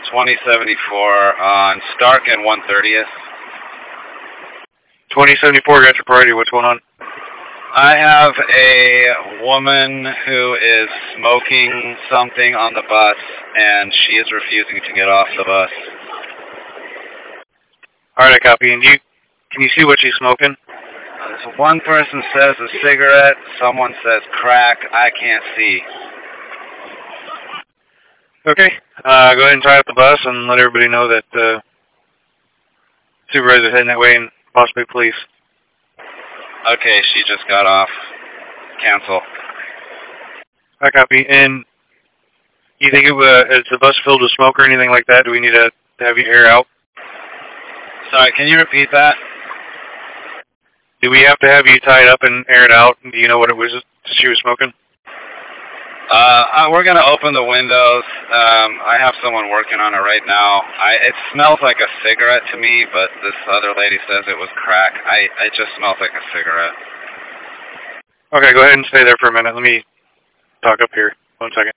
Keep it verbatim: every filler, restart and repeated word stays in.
twenty seventy-four on Stark and one thirtieth. twenty seventy-four, got your priority. What's going on? I have a woman who is smoking something on the bus, and she is refusing to get off the bus. Alright, I copy. And you, can you see what she's smoking? So one person says a cigarette, someone says crack. I can't see. Okay. Uh, go ahead and tie up the bus and let everybody know that uh, supervisor's heading that way and possibly police. Okay, she just got off. Cancel. I copy. And you think it, uh, is the bus filled with smoke or anything like that? Do we need to have you air out? Sorry, can you repeat that? Do we have to have you tied up and air it out? Do you know what it was she was smoking? Uh, we're going to open the windows. Um, I have someone working on it right now. I, it smells like a cigarette to me, but this other lady says it was crack. I, it just smells like a cigarette. Okay, go ahead and stay there for a minute. Let me talk up here. One second.